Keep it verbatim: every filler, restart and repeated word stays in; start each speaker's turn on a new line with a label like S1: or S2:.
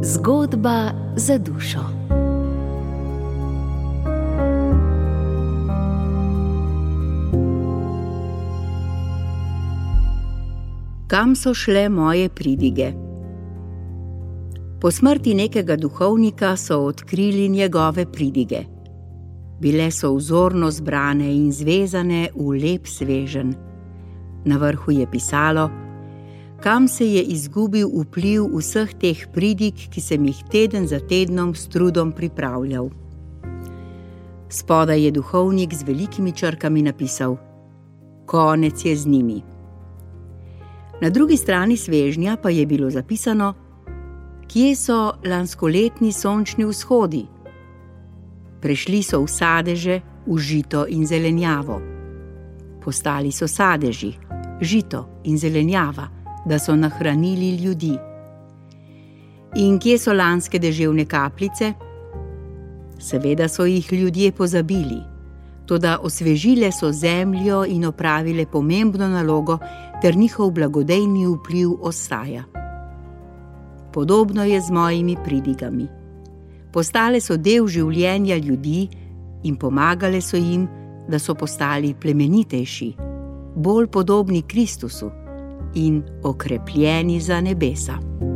S1: Zgodba za dušo. Kam so šle moje pridige? Po smrti nekega duhovnika so odkrili njegove pridige. Bile so vzorno zbrane in zvezane v lep sveženj. Na vrhu je pisalo, kam se je izgubil vpliv vseh teh pridig, ki sem jih teden za tednom s trudom pripravljal. Spodaj je duhovnik z velikimi črkami napisal: konec je z njimi. Na drugi strani svežnja pa je bilo zapisano: kje so lanskoletni sončni vzhodi? Prešli so v sadeže, v žito in zelenjavo. Postali so sadeži, žito in zelenjava, da so nahranili ljudi. In kje so lanske deževne kapljice? Seveda so jih ljudje pozabili, toda osvežile so zemljo in opravile pomembno nalogo, ter njihov blagodejni vpliv ostaja. Podobno je z mojimi pridigami. Postale so del življenja ljudi in pomagale so jim, da so postali plemenitejši, bolj podobni Kristusu in okrepljeni za nebesa.